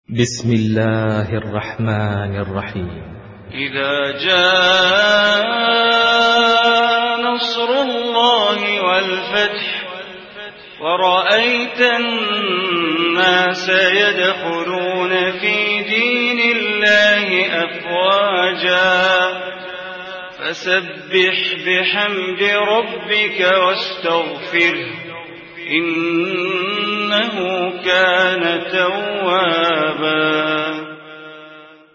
بسم الله الرحمن الرحيم. إذا جاء نصر الله والفتح ورأيت الناس يدخلون في دين الله أفواجا فسبح بحمد ربك واستغفره إنه كان توابا.